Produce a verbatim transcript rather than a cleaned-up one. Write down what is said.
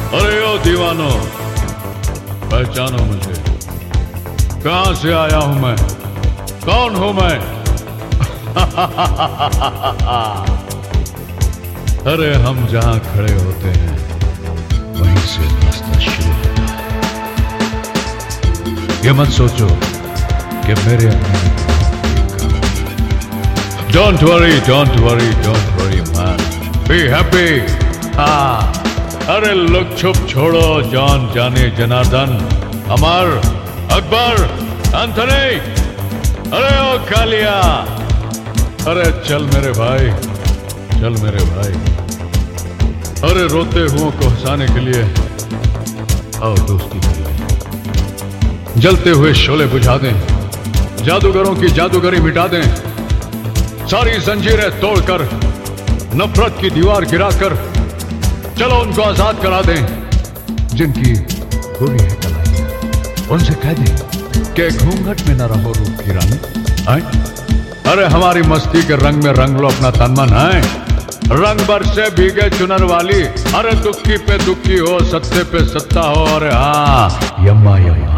अरे ओ दीवानो, पहचानो मुझे। कहां से आया हूं मैं, कौन हूं मैं? अरे हम जहां खड़े होते हैं वहीं से रास्ता शुरू होता है। ये मत सोचो कि मेरे don't worry, don't worry, don't worry man, be happy. हाँ, अरे लुक छुप छोड़ो, जान जाने जनार्दन, अमर, अकबर, एंथनी, अरे ओ कालिया, अरे चल मेरे भाई, चल मेरे भाई। अरे रोते हुओं को हंसाने के लिए आओ दोस्ती के लिए। जलते हुए शोले बुझा दें, जादूगरों की जादूगरी मिटा दें, सारी जंजीरें तोड़कर नफरत की दीवार गिराकर चलो उनको आजाद करा दें जिनकी बुरी है कलाइयां। उनसे कह दें कि घूंघट में न रहो रूप की रानी। आए? अरे हमारी मस्ती के रंग में रंग लो अपना तन मन। है रंग बरसे भीगे चुनर वाली, अरे दुखी पे दुखी हो, सत्ते पे सत्ता हो, अरे हाँ यम्मा यम्मा।